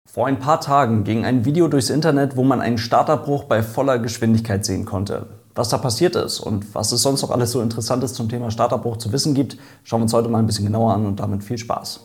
Vor ein paar Tagen ging ein Video durchs Internet, wo man einen Startabbruch bei voller Geschwindigkeit sehen konnte. Was da passiert ist und was es sonst noch alles so Interessantes zum Thema Startabbruch zu wissen gibt, schauen wir uns heute mal ein bisschen genauer an und damit viel Spaß.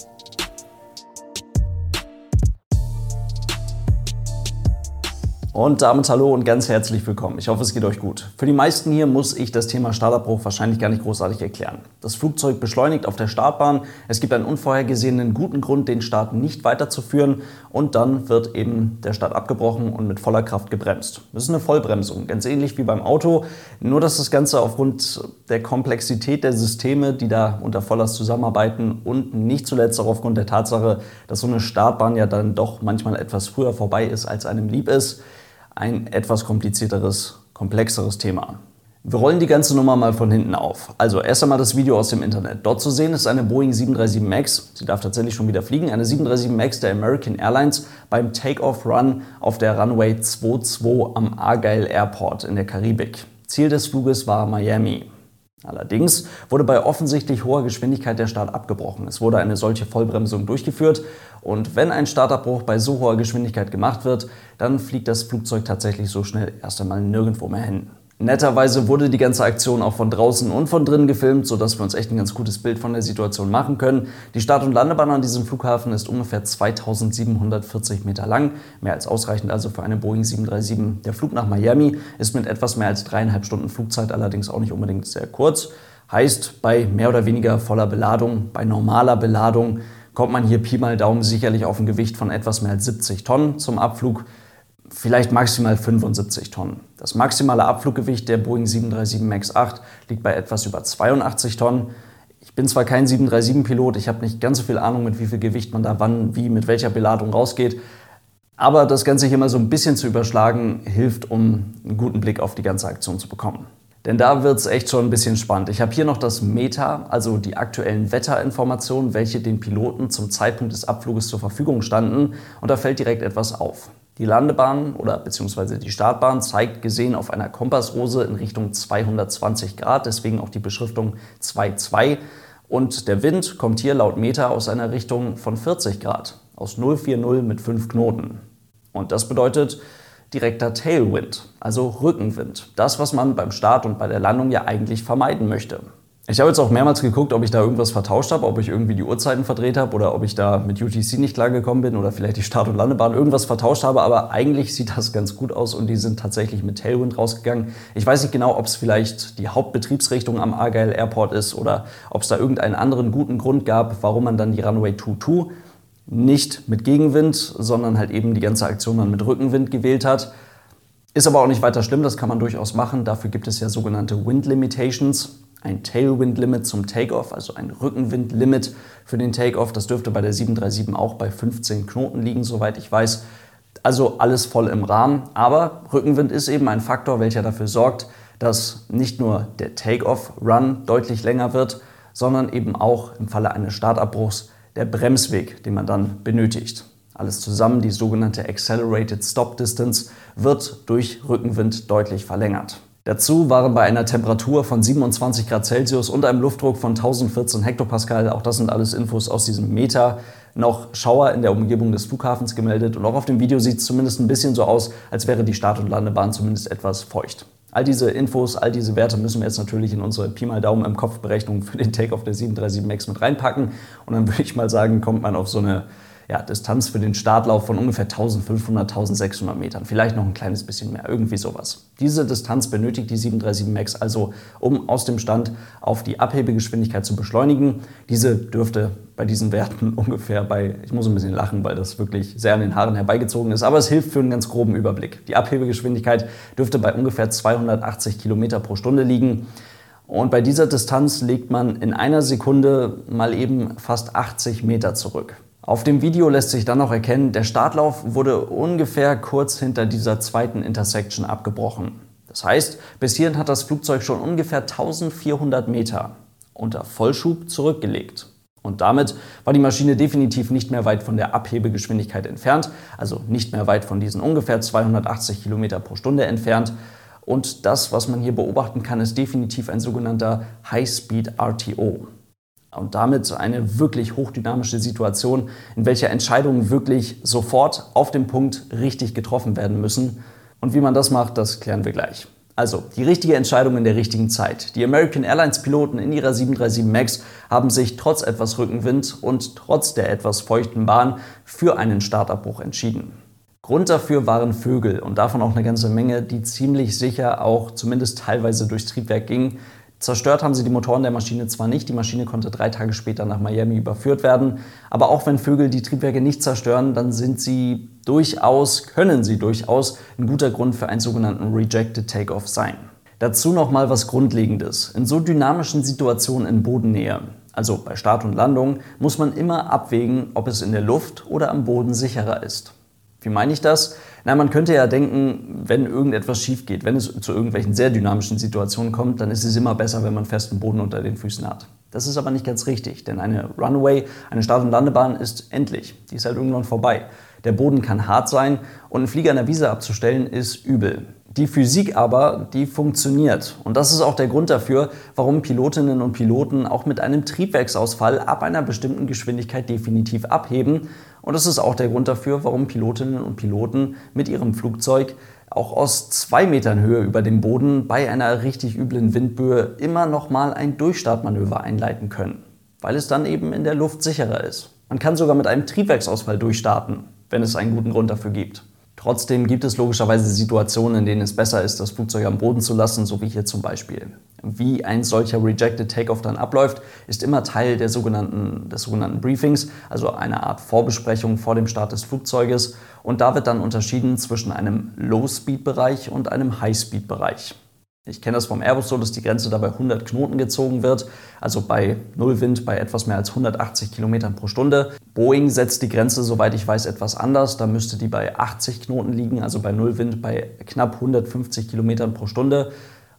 Und damit hallo und ganz herzlich willkommen. Ich hoffe, es geht euch gut. Für die meisten hier muss ich das Thema Startabbruch wahrscheinlich gar nicht großartig erklären. Das Flugzeug beschleunigt auf der Startbahn, es gibt einen unvorhergesehenen guten Grund, den Start nicht weiterzuführen und dann wird eben der Start abgebrochen und mit voller Kraft gebremst. Das ist eine Vollbremsung, ganz ähnlich wie beim Auto, nur dass das Ganze aufgrund der Komplexität der Systeme, die da unter Volllast zusammenarbeiten und nicht zuletzt auch aufgrund der Tatsache, dass so eine Startbahn ja dann doch manchmal etwas früher vorbei ist, als einem lieb ist, ein etwas komplizierteres, komplexeres Thema. Wir rollen die ganze Nummer mal von hinten auf. Also erst einmal das Video aus dem Internet. Dort zu sehen ist eine Boeing 737 MAX, sie darf tatsächlich schon wieder fliegen, eine 737 MAX der American Airlines beim Take-Off-Run auf der Runway 22 am Argyle Airport in der Karibik. Ziel des Fluges war Miami. Allerdings wurde bei offensichtlich hoher Geschwindigkeit der Start abgebrochen. Es wurde eine solche Vollbremsung durchgeführt und wenn ein Startabbruch bei so hoher Geschwindigkeit gemacht wird, dann fliegt das Flugzeug tatsächlich so schnell erst einmal nirgendwo mehr hin. Netterweise wurde die ganze Aktion auch von draußen und von drinnen gefilmt, sodass wir uns echt ein ganz gutes Bild von der Situation machen können. Die Start- und Landebahn an diesem Flughafen ist ungefähr 2740 Meter lang, mehr als ausreichend also für eine Boeing 737. Der Flug nach Miami ist mit etwas mehr als 3,5 Stunden Flugzeit allerdings auch nicht unbedingt sehr kurz. Heißt, bei mehr oder weniger voller Beladung, bei normaler Beladung, kommt man hier Pi mal Daumen sicherlich auf ein Gewicht von etwas mehr als 70 Tonnen zum Abflug. Vielleicht maximal 75 Tonnen. Das maximale Abfluggewicht der Boeing 737 MAX 8 liegt bei etwas über 82 Tonnen. Ich bin zwar kein 737-Pilot, ich habe nicht ganz so viel Ahnung, mit wie viel Gewicht man da wann, wie, mit welcher Beladung rausgeht. Aber das Ganze hier mal so ein bisschen zu überschlagen, hilft, um einen guten Blick auf die ganze Aktion zu bekommen. Denn da wird es echt schon ein bisschen spannend. Ich habe hier noch das META, also die aktuellen Wetterinformationen, welche den Piloten zum Zeitpunkt des Abfluges zur Verfügung standen. Und da fällt direkt etwas auf. Die Landebahn oder beziehungsweise die Startbahn zeigt gesehen auf einer Kompassrose in Richtung 220 Grad, deswegen auch die Beschriftung 2,2. Und der Wind kommt hier laut META aus einer Richtung von 40 Grad, aus 0,40 mit 5 Knoten. Und das bedeutet direkter Tailwind, also Rückenwind. Das, was man beim Start und bei der Landung ja eigentlich vermeiden möchte. Ich habe jetzt auch mehrmals geguckt, ob ich da irgendwas vertauscht habe, ob ich irgendwie die Uhrzeiten verdreht habe oder ob ich da mit UTC nicht klargekommen bin oder vielleicht die Start- und Landebahn irgendwas vertauscht habe, aber eigentlich sieht das ganz gut aus und die sind tatsächlich mit Tailwind rausgegangen. Ich weiß nicht genau, ob es vielleicht die Hauptbetriebsrichtung am Argyle Airport ist oder ob es da irgendeinen anderen guten Grund gab, warum man dann die Runway 22 nicht mit Gegenwind, sondern halt eben die ganze Aktion dann mit Rückenwind gewählt hat. Ist aber auch nicht weiter schlimm, das kann man durchaus machen. Dafür gibt es ja sogenannte Wind Limitations. Ein Tailwind-Limit zum Takeoff, also ein Rückenwind-Limit für den Takeoff. Das dürfte bei der 737 auch bei 15 Knoten liegen, soweit ich weiß. Also alles voll im Rahmen. Aber Rückenwind ist eben ein Faktor, welcher dafür sorgt, dass nicht nur der Takeoff-Run deutlich länger wird, sondern eben auch im Falle eines Startabbruchs der Bremsweg, den man dann benötigt. Alles zusammen, die sogenannte Accelerated Stop Distance, wird durch Rückenwind deutlich verlängert. Dazu waren bei einer Temperatur von 27 Grad Celsius und einem Luftdruck von 1014 Hektopascal, auch das sind alles Infos aus diesem META, noch Schauer in der Umgebung des Flughafens gemeldet. Und auch auf dem Video sieht es zumindest ein bisschen so aus, als wäre die Start- und Landebahn zumindest etwas feucht. All diese Infos, all diese Werte müssen wir jetzt natürlich in unsere Pi mal Daumen im Kopf-Berechnung für den Takeoff der 737 MAX mit reinpacken. Und dann würde ich mal sagen, kommt man auf so eine Distanz für den Startlauf von ungefähr 1500, 1600 Metern. Vielleicht noch ein kleines bisschen mehr, irgendwie sowas. Diese Distanz benötigt die 737 MAX also, um aus dem Stand auf die Abhebegeschwindigkeit zu beschleunigen. Diese dürfte bei diesen Werten ungefähr bei, ich muss ein bisschen lachen, weil das wirklich sehr an den Haaren herbeigezogen ist, aber es hilft für einen ganz groben Überblick. Die Abhebegeschwindigkeit dürfte bei ungefähr 280 Kilometer pro Stunde liegen. Und bei dieser Distanz legt man in einer Sekunde mal eben fast 80 Meter zurück. Auf dem Video lässt sich dann noch erkennen, der Startlauf wurde ungefähr kurz hinter dieser zweiten Intersection abgebrochen. Das heißt, bis hierhin hat das Flugzeug schon ungefähr 1400 Meter unter Vollschub zurückgelegt. Und damit war die Maschine definitiv nicht mehr weit von der Abhebegeschwindigkeit entfernt, also nicht mehr weit von diesen ungefähr 280 Kilometer pro Stunde entfernt. Und das, was man hier beobachten kann, ist definitiv ein sogenannter High-Speed RTO. Und damit eine wirklich hochdynamische Situation, in welcher Entscheidungen wirklich sofort auf den Punkt richtig getroffen werden müssen. Und wie man das macht, das klären wir gleich. Also, die richtige Entscheidung in der richtigen Zeit. Die American Airlines Piloten in ihrer 737 MAX haben sich trotz etwas Rückenwind und trotz der etwas feuchten Bahn für einen Startabbruch entschieden. Grund dafür waren Vögel und davon auch eine ganze Menge, die ziemlich sicher auch zumindest teilweise durchs Triebwerk gingen. Zerstört haben sie die Motoren der Maschine zwar nicht, die Maschine konnte 3 Tage später nach Miami überführt werden, aber auch wenn Vögel die Triebwerke nicht zerstören, dann können sie durchaus ein guter Grund für einen sogenannten Rejected Takeoff sein. Dazu nochmal was Grundlegendes. In so dynamischen Situationen in Bodennähe, also bei Start und Landung, muss man immer abwägen, ob es in der Luft oder am Boden sicherer ist. Wie meine ich das? Na, man könnte ja denken, wenn irgendetwas schief geht, wenn es zu irgendwelchen sehr dynamischen Situationen kommt, dann ist es immer besser, wenn man festen Boden unter den Füßen hat. Das ist aber nicht ganz richtig, denn eine Runway, eine Start- und Landebahn ist endlich. Die ist halt irgendwann vorbei. Der Boden kann hart sein und einen Flieger an der Wiese abzustellen ist übel. Die Physik aber, die funktioniert. Und das ist auch der Grund dafür, warum Pilotinnen und Piloten auch mit einem Triebwerksausfall ab einer bestimmten Geschwindigkeit definitiv abheben. Und das ist auch der Grund dafür, warum Pilotinnen und Piloten mit ihrem Flugzeug auch aus 2 Metern Höhe über dem Boden bei einer richtig üblen Windböe immer nochmal ein Durchstartmanöver einleiten können, weil es dann eben in der Luft sicherer ist. Man kann sogar mit einem Triebwerksausfall durchstarten, wenn es einen guten Grund dafür gibt. Trotzdem gibt es logischerweise Situationen, in denen es besser ist, das Flugzeug am Boden zu lassen, so wie hier zum Beispiel. Wie ein solcher Rejected Takeoff dann abläuft, ist immer Teil des sogenannten Briefings, also einer Art Vorbesprechung vor dem Start des Flugzeuges. Und da wird dann unterschieden zwischen einem Low-Speed-Bereich und einem High-Speed-Bereich. Ich kenne das vom Airbus so, dass die Grenze dabei 100 Knoten gezogen wird, also bei Null Wind bei etwas mehr als 180 Kilometern pro Stunde. Boeing setzt die Grenze, soweit ich weiß, etwas anders. Da müsste die bei 80 Knoten liegen, also bei Null Wind bei knapp 150 Kilometern pro Stunde.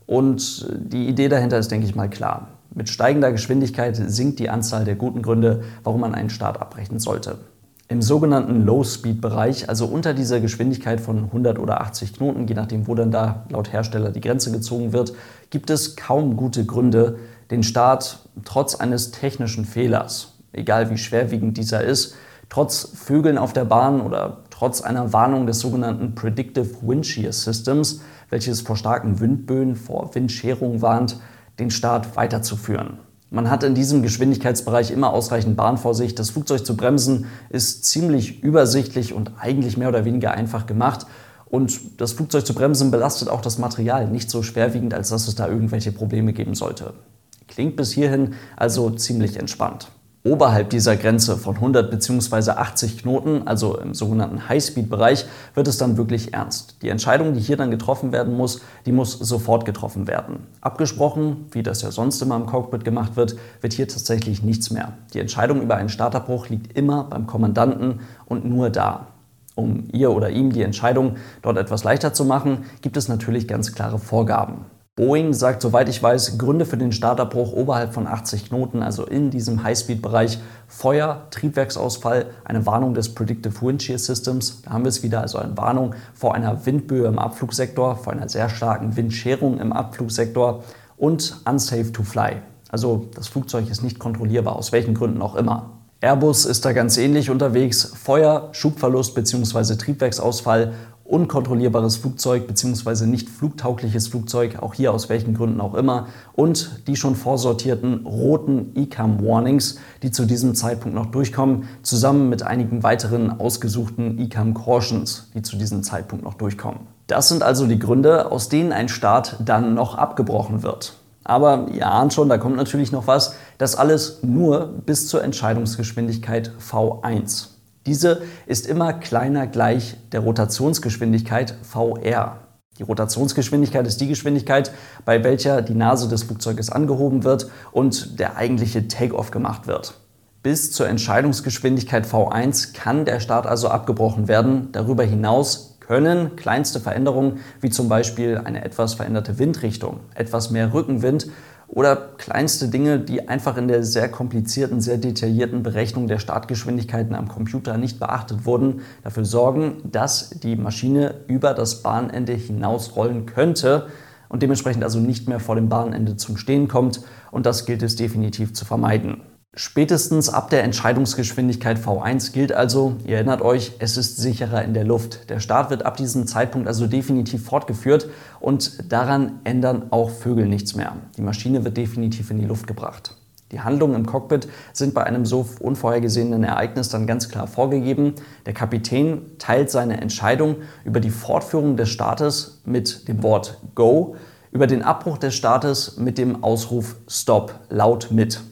Und die Idee dahinter ist, denke ich mal, klar. Mit steigender Geschwindigkeit sinkt die Anzahl der guten Gründe, warum man einen Start abbrechen sollte. Im sogenannten Low-Speed-Bereich, also unter dieser Geschwindigkeit von 100 oder 80 Knoten, je nachdem, wo dann da laut Hersteller die Grenze gezogen wird, gibt es kaum gute Gründe, den Start trotz eines technischen Fehlers, egal wie schwerwiegend dieser ist, trotz Vögeln auf der Bahn oder trotz einer Warnung des sogenannten Predictive Wind Shear Systems, welches vor starken Windböen, vor Windscherung warnt, den Start weiterzuführen. Man hat in diesem Geschwindigkeitsbereich immer ausreichend Bahn vor sich. Das Flugzeug zu bremsen ist ziemlich übersichtlich und eigentlich mehr oder weniger einfach gemacht. Und das Flugzeug zu bremsen belastet auch das Material nicht so schwerwiegend, als dass es da irgendwelche Probleme geben sollte. Klingt bis hierhin also ziemlich entspannt. Oberhalb dieser Grenze von 100 bzw. 80 Knoten, also im sogenannten High-Speed-Bereich, wird es dann wirklich ernst. Die Entscheidung, die hier dann getroffen werden muss, die muss sofort getroffen werden. Abgesprochen, wie das ja sonst immer im Cockpit gemacht wird, wird hier tatsächlich nichts mehr. Die Entscheidung über einen Startabbruch liegt immer beim Kommandanten und nur da. Um ihr oder ihm die Entscheidung dort etwas leichter zu machen, gibt es natürlich ganz klare Vorgaben. Boeing sagt, soweit ich weiß, Gründe für den Startabbruch oberhalb von 80 Knoten, also in diesem High-Speed-Bereich, Feuer, Triebwerksausfall, eine Warnung des Predictive Wind Shear Systems, da haben wir es wieder, also eine Warnung vor einer Windböe im Abflugsektor, vor einer sehr starken Windscherung im Abflugsektor und unsafe to fly. Also das Flugzeug ist nicht kontrollierbar, aus welchen Gründen auch immer. Airbus ist da ganz ähnlich unterwegs, Feuer, Schubverlust bzw. Triebwerksausfall, unkontrollierbares Flugzeug bzw. nicht flugtaugliches Flugzeug, auch hier aus welchen Gründen auch immer, und die schon vorsortierten roten ECAM-Warnings, die zu diesem Zeitpunkt noch durchkommen, zusammen mit einigen weiteren ausgesuchten ECAM-Cautions, die zu diesem Zeitpunkt noch durchkommen. Das sind also die Gründe, aus denen ein Start dann noch abgebrochen wird. Aber ihr ahnt schon, da kommt natürlich noch was, das alles nur bis zur Entscheidungsgeschwindigkeit V1. Diese ist immer kleiner gleich der Rotationsgeschwindigkeit VR. Die Rotationsgeschwindigkeit ist die Geschwindigkeit, bei welcher die Nase des Flugzeuges angehoben wird und der eigentliche Take-off gemacht wird. Bis zur Entscheidungsgeschwindigkeit V1 kann der Start also abgebrochen werden. Darüber hinaus können kleinste Veränderungen, wie zum Beispiel eine etwas veränderte Windrichtung, etwas mehr Rückenwind oder kleinste Dinge, die einfach in der sehr komplizierten, sehr detaillierten Berechnung der Startgeschwindigkeiten am Computer nicht beachtet wurden, dafür sorgen, dass die Maschine über das Bahnende hinausrollen könnte und dementsprechend also nicht mehr vor dem Bahnende zum Stehen kommt. Und das gilt es definitiv zu vermeiden. Spätestens ab der Entscheidungsgeschwindigkeit V1 gilt also, ihr erinnert euch, es ist sicherer in der Luft. Der Start wird ab diesem Zeitpunkt also definitiv fortgeführt und daran ändern auch Vögel nichts mehr. Die Maschine wird definitiv in die Luft gebracht. Die Handlungen im Cockpit sind bei einem so unvorhergesehenen Ereignis dann ganz klar vorgegeben. Der Kapitän teilt seine Entscheidung über die Fortführung des Startes mit dem Wort Go, über den Abbruch des Startes mit dem Ausruf Stop laut mit.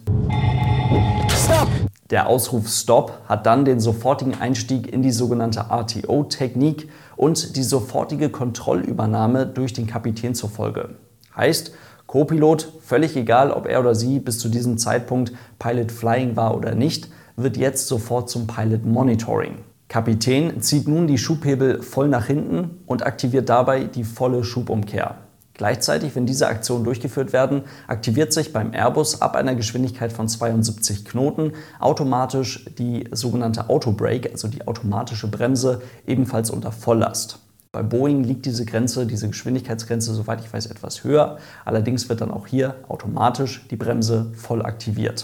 Stop! Der Ausruf Stop hat dann den sofortigen Einstieg in die sogenannte RTO-Technik und die sofortige Kontrollübernahme durch den Kapitän zur Folge. Heißt, Co-Pilot, völlig egal, ob er oder sie bis zu diesem Zeitpunkt Pilot Flying war oder nicht, wird jetzt sofort zum Pilot Monitoring. Kapitän zieht nun die Schubhebel voll nach hinten und aktiviert dabei die volle Schubumkehr. Gleichzeitig, wenn diese Aktionen durchgeführt werden, aktiviert sich beim Airbus ab einer Geschwindigkeit von 72 Knoten automatisch die sogenannte Autobrake, also die automatische Bremse, ebenfalls unter Volllast. Bei Boeing liegt diese Geschwindigkeitsgrenze, soweit ich weiß, etwas höher. Allerdings wird dann auch hier automatisch die Bremse voll aktiviert.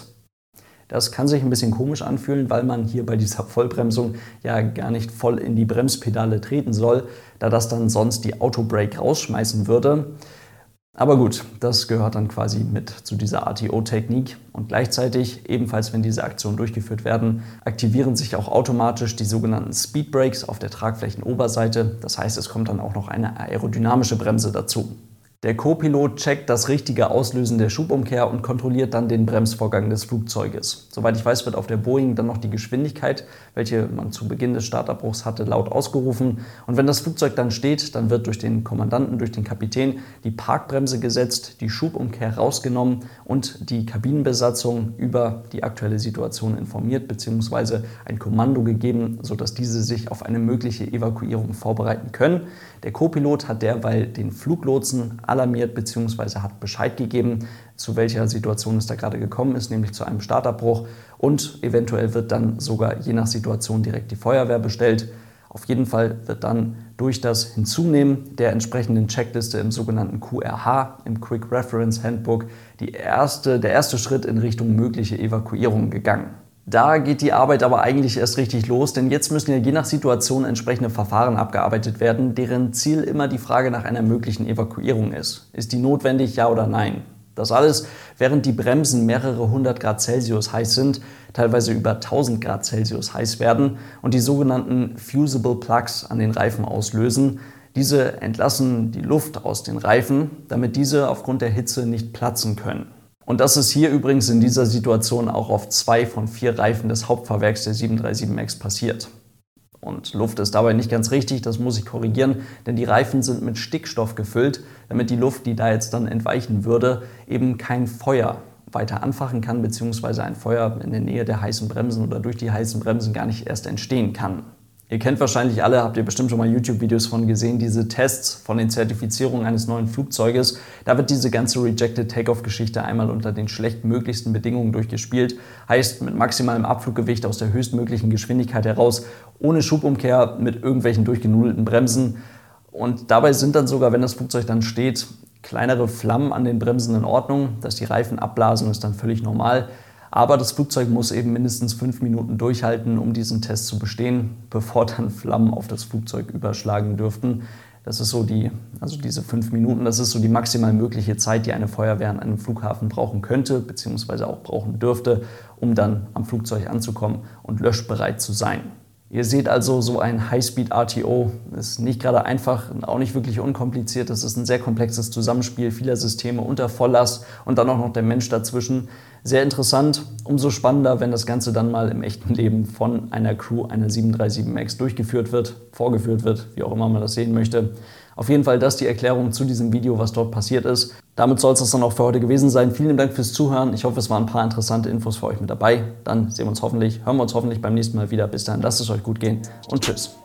Das kann sich ein bisschen komisch anfühlen, weil man hier bei dieser Vollbremsung ja gar nicht voll in die Bremspedale treten soll, da das dann sonst die Autobrake rausschmeißen würde. Aber gut, das gehört dann quasi mit zu dieser RTO-Technik und gleichzeitig, ebenfalls wenn diese Aktionen durchgeführt werden, aktivieren sich auch automatisch die sogenannten Speedbrakes auf der Tragflächenoberseite. Das heißt, es kommt dann auch noch eine aerodynamische Bremse dazu. Der Co-Pilot checkt das richtige Auslösen der Schubumkehr und kontrolliert dann den Bremsvorgang des Flugzeuges. Soweit ich weiß, wird auf der Boeing dann noch die Geschwindigkeit, welche man zu Beginn des Startabbruchs hatte, laut ausgerufen. Und wenn das Flugzeug dann steht, dann wird durch den Kommandanten, durch den Kapitän die Parkbremse gesetzt, die Schubumkehr rausgenommen und die Kabinenbesatzung über die aktuelle Situation informiert bzw. ein Kommando gegeben, sodass diese sich auf eine mögliche Evakuierung vorbereiten können. Der Co-Pilot hat derweil den Fluglotsen alarmiert bzw. hat Bescheid gegeben, zu welcher Situation es da gerade gekommen ist, nämlich zu einem Startabbruch, und eventuell wird dann sogar je nach Situation direkt die Feuerwehr bestellt. Auf jeden Fall wird dann durch das Hinzunehmen der entsprechenden Checkliste im sogenannten QRH, im Quick Reference Handbook, der erste Schritt in Richtung mögliche Evakuierung gegangen. Da geht die Arbeit aber eigentlich erst richtig los, denn jetzt müssen ja je nach Situation entsprechende Verfahren abgearbeitet werden, deren Ziel immer die Frage nach einer möglichen Evakuierung ist. Ist die notwendig, ja oder nein? Das alles, während die Bremsen mehrere 100 Grad Celsius heiß sind, teilweise über 1000 Grad Celsius heiß werden und die sogenannten Fusible Plugs an den Reifen auslösen. Diese entlassen die Luft aus den Reifen, damit diese aufgrund der Hitze nicht platzen können. Und das ist hier übrigens in dieser Situation auch auf 2 von 4 Reifen des Hauptfahrwerks der 737 MAX passiert. Und Luft ist dabei nicht ganz richtig, das muss ich korrigieren, denn die Reifen sind mit Stickstoff gefüllt, damit die Luft, die da jetzt dann entweichen würde, eben kein Feuer weiter anfachen kann, beziehungsweise ein Feuer in der Nähe der heißen Bremsen oder durch die heißen Bremsen gar nicht erst entstehen kann. Ihr kennt wahrscheinlich alle, habt ihr bestimmt schon mal YouTube-Videos von gesehen, diese Tests von den Zertifizierungen eines neuen Flugzeuges. Da wird diese ganze Rejected Takeoff-Geschichte einmal unter den schlechtmöglichsten Bedingungen durchgespielt. Heißt, mit maximalem Abfluggewicht aus der höchstmöglichen Geschwindigkeit heraus, ohne Schubumkehr, mit irgendwelchen durchgenudelten Bremsen. Und dabei sind dann sogar, wenn das Flugzeug dann steht, kleinere Flammen an den Bremsen in Ordnung. Dass die Reifen abblasen, ist dann völlig normal. Aber das Flugzeug muss eben mindestens 5 Minuten durchhalten, um diesen Test zu bestehen, bevor dann Flammen auf das Flugzeug überschlagen dürften. Das ist so diese 5 Minuten, das ist so die maximal mögliche Zeit, die eine Feuerwehr an einem Flughafen brauchen könnte, beziehungsweise auch brauchen dürfte, um dann am Flugzeug anzukommen und löschbereit zu sein. Ihr seht also, so ein High-Speed-RTO ist nicht gerade einfach und auch nicht wirklich unkompliziert. Das ist ein sehr komplexes Zusammenspiel vieler Systeme unter Volllast und dann auch noch der Mensch dazwischen. Sehr interessant, umso spannender, wenn das Ganze dann mal im echten Leben von einer Crew einer 737 MAX durchgeführt wird, vorgeführt wird, wie auch immer man das sehen möchte. Auf jeden Fall das die Erklärung zu diesem Video, was dort passiert ist. Damit soll es das dann auch für heute gewesen sein. Vielen Dank fürs Zuhören. Ich hoffe, es waren ein paar interessante Infos für euch mit dabei. Dann hören wir uns hoffentlich beim nächsten Mal wieder. Bis dahin, lasst es euch gut gehen und tschüss.